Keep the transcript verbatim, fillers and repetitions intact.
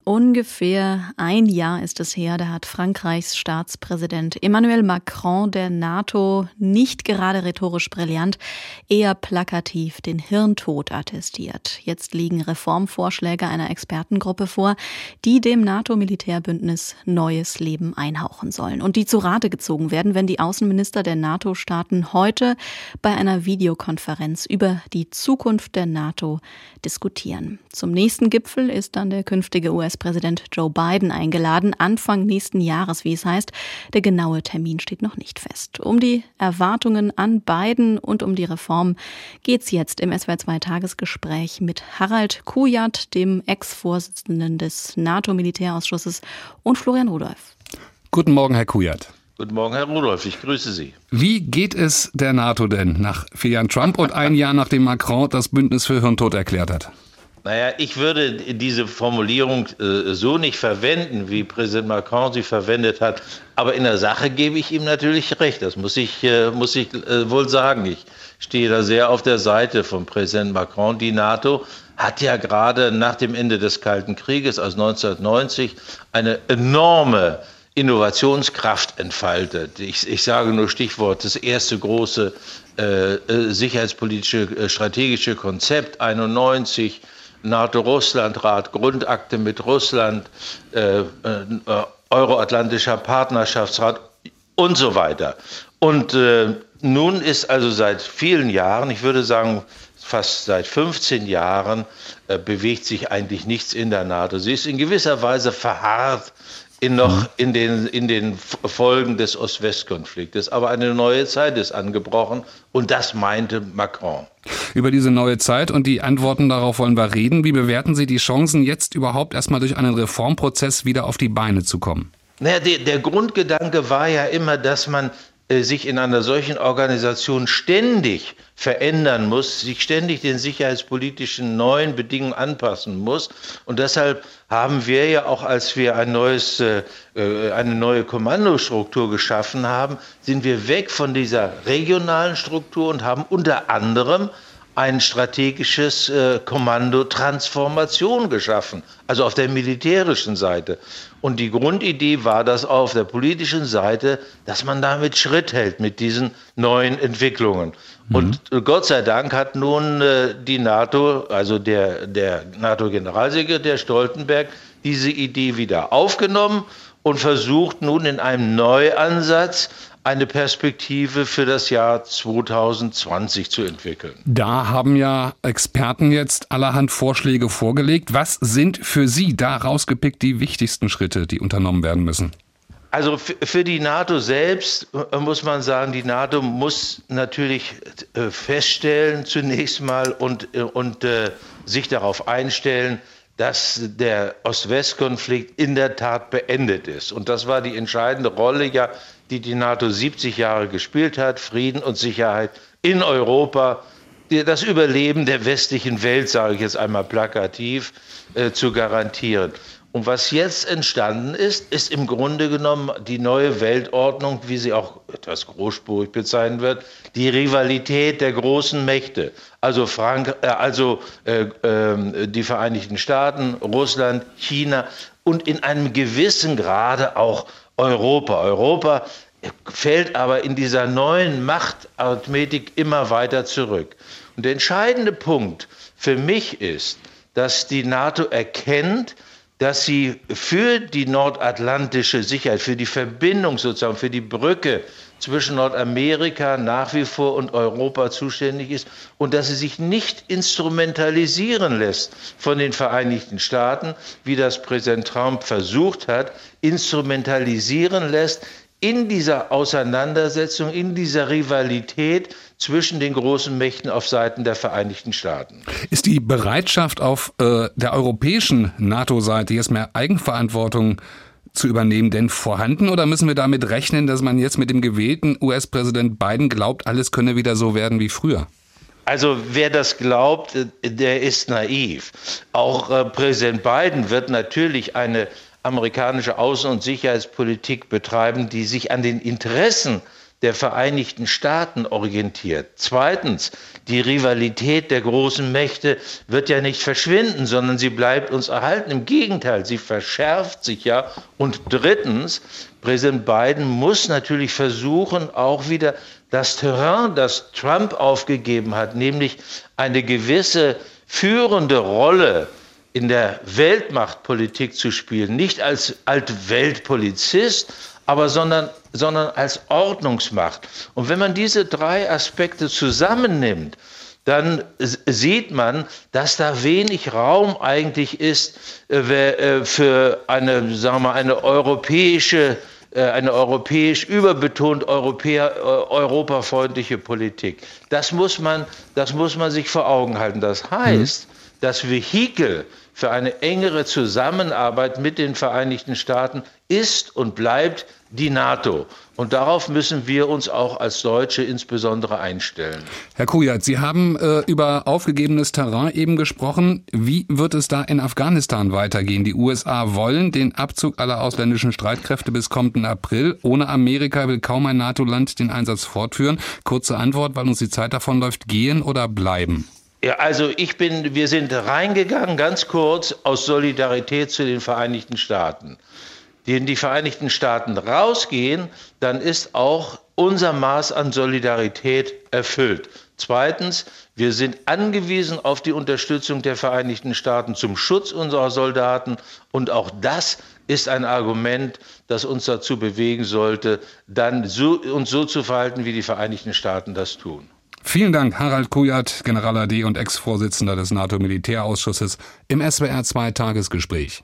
Ungefähr ein Jahr ist es her, da hat Frankreichs Staatspräsident Emmanuel Macron der NATO nicht gerade rhetorisch brillant, eher plakativ den Hirntod attestiert. Jetzt liegen Reformvorschläge einer Expertengruppe vor, die dem NATO-Militärbündnis neues Leben einhauchen sollen und die zu Rate gezogen werden, wenn die Außenminister der NATO-Staaten heute bei einer Videokonferenz über die Zukunft der NATO diskutieren. Zum nächsten Gipfel ist dann der künftige U S-Präsident Joe Biden eingeladen, Anfang nächsten Jahres, wie es heißt. Der genaue Termin steht noch nicht fest. Um die Erwartungen an Biden und um die Reform geht's jetzt im S W R zwei Tagesgespräch mit Harald Kujat, dem Ex-Vorsitzenden des NATO-Militärausschusses, und Florian Rudolph. Guten Morgen, Herr Kujat. Guten Morgen, Herr Rudolph, ich grüße Sie. Wie geht es der NATO denn nach vier Jahren Trump und ein Jahr nachdem Macron das Bündnis für Hirntod erklärt hat? Naja, ich würde diese Formulierung äh, so nicht verwenden, wie Präsident Macron sie verwendet hat. Aber in der Sache gebe ich ihm natürlich recht. Das muss ich, äh, muss ich äh, wohl sagen. Ich stehe da sehr auf der Seite von Präsident Macron. Die NATO hat ja gerade nach dem Ende des Kalten Krieges, also neunzehnhundertneunzig, eine enorme Innovationskraft entfaltet. Ich, ich sage nur Stichwort, das erste große äh, sicherheitspolitische äh, strategische Konzept einundneunzig, NATO-Russland-Rat, Grundakte mit Russland, äh, äh, Euroatlantischer Partnerschaftsrat und so weiter. Und äh, nun ist also seit vielen Jahren, ich würde sagen fast seit fünfzehn Jahren, äh, bewegt sich eigentlich nichts in der NATO. Sie ist in gewisser Weise verharrt in noch in den, in den Folgen des Ost-West-Konfliktes. Aber eine neue Zeit ist angebrochen und das meinte Macron. Über diese neue Zeit und die Antworten darauf wollen wir reden. Wie bewerten Sie die Chancen, jetzt überhaupt erstmal durch einen Reformprozess wieder auf die Beine zu kommen? Naja, der, der Grundgedanke war ja immer, dass man äh, sich in einer solchen Organisation ständig verändern muss, sich ständig den sicherheitspolitischen neuen Bedingungen anpassen muss. Und deshalb haben wir ja auch, als wir ein neues, äh, eine neue Kommandostruktur geschaffen haben, sind wir weg von dieser regionalen Struktur und haben unter anderem ein strategisches äh, Kommando Transformation geschaffen, also auf der militärischen Seite. Und die Grundidee war das auch auf der politischen Seite, dass man damit Schritt hält mit diesen neuen Entwicklungen. Mhm. Und äh, Gott sei Dank hat nun äh, die NATO, also der, der NATO-Generalsekretär Stoltenberg, diese Idee wieder aufgenommen und versucht nun in einem Neuansatz eine Perspektive für das Jahr zweitausendzwanzig zu entwickeln. Da haben ja Experten jetzt allerhand Vorschläge vorgelegt. Was sind für Sie da rausgepickt die wichtigsten Schritte, die unternommen werden müssen? Also für die NATO selbst muss man sagen, die NATO muss natürlich feststellen zunächst mal und, und äh, sich darauf einstellen, dass der Ost-West-Konflikt in der Tat beendet ist. Und das war die entscheidende Rolle, ja, die die NATO siebzig Jahre gespielt hat, Frieden und Sicherheit in Europa, das Überleben der westlichen Welt, sage ich jetzt einmal plakativ, äh, zu garantieren. Und was jetzt entstanden ist, ist im Grunde genommen die neue Weltordnung, wie sie auch etwas großspurig bezeichnet wird, die Rivalität der großen Mächte. Also, Frank äh, also äh, äh, die Vereinigten Staaten, Russland, China und in einem gewissen Grade auch Europa. Europa fällt aber in dieser neuen Machtarithmetik immer weiter zurück. Und der entscheidende Punkt für mich ist, dass die NATO erkennt, dass sie für die nordatlantische Sicherheit, für die Verbindung sozusagen, für die Brücke zwischen Nordamerika nach wie vor und Europa zuständig ist und dass sie sich nicht instrumentalisieren lässt von den Vereinigten Staaten, wie das Präsident Trump versucht hat, instrumentalisieren lässt in dieser Auseinandersetzung, in dieser Rivalität zwischen den großen Mächten auf Seiten der Vereinigten Staaten. Ist die Bereitschaft auf äh, der europäischen NATO-Seite, jetzt mehr Eigenverantwortung zu übernehmen, denn vorhanden? Oder müssen wir damit rechnen, dass man jetzt mit dem gewählten U S-Präsident Biden glaubt, alles könne wieder so werden wie früher? Also wer das glaubt, der ist naiv. Auch äh, Präsident Biden wird natürlich eine amerikanische Außen- und Sicherheitspolitik betreiben, die sich an den Interessen der Vereinigten Staaten orientiert. Zweitens, die Rivalität der großen Mächte wird ja nicht verschwinden, sondern sie bleibt uns erhalten. Im Gegenteil, sie verschärft sich ja. Und drittens, Präsident Biden muss natürlich versuchen, auch wieder das Terrain, das Trump aufgegeben hat, nämlich eine gewisse führende Rolle in der Weltmachtpolitik zu spielen, nicht als Altweltpolizist, aber sondern, sondern als Ordnungsmacht. Und wenn man diese drei Aspekte zusammennimmt, dann sieht man, dass da wenig Raum eigentlich ist äh, für eine, sagen wir mal, eine europäische, äh, eine europäisch überbetont Europäer, äh, europafreundliche Politik. Das muss man, das muss man sich vor Augen halten. Das heißt, mhm. das Vehikel für eine engere Zusammenarbeit mit den Vereinigten Staaten ist und bleibt die NATO. Und darauf müssen wir uns auch als Deutsche insbesondere einstellen. Herr Kujat, Sie haben äh, über aufgegebenes Terrain eben gesprochen. Wie wird es da in Afghanistan weitergehen? Die U S A wollen den Abzug aller ausländischen Streitkräfte bis kommenden April. Ohne Amerika will kaum ein NATO-Land den Einsatz fortführen. Kurze Antwort, weil uns die Zeit davonläuft. Gehen oder bleiben? Ja, also ich bin, wir sind reingegangen, ganz kurz, aus Solidarität zu den Vereinigten Staaten. Wenn die Vereinigten Staaten rausgehen, dann ist auch unser Maß an Solidarität erfüllt. Zweitens, wir sind angewiesen auf die Unterstützung der Vereinigten Staaten zum Schutz unserer Soldaten. Und auch das ist ein Argument, das uns dazu bewegen sollte, dann so, uns so zu verhalten, wie die Vereinigten Staaten das tun. Vielen Dank, Harald Kujat, General A D und Ex-Vorsitzender des NATO-Militärausschusses im S W R zwei Tagesgespräch.